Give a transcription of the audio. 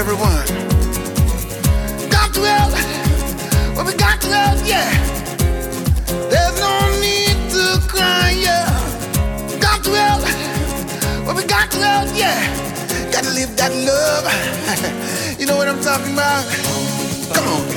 everyone. Got to help, well, we got to help, yeah. There's no need to cry, yeah. Got to help, well, we got to help, yeah. Gotta live that love. You know what I'm talking about? Come on.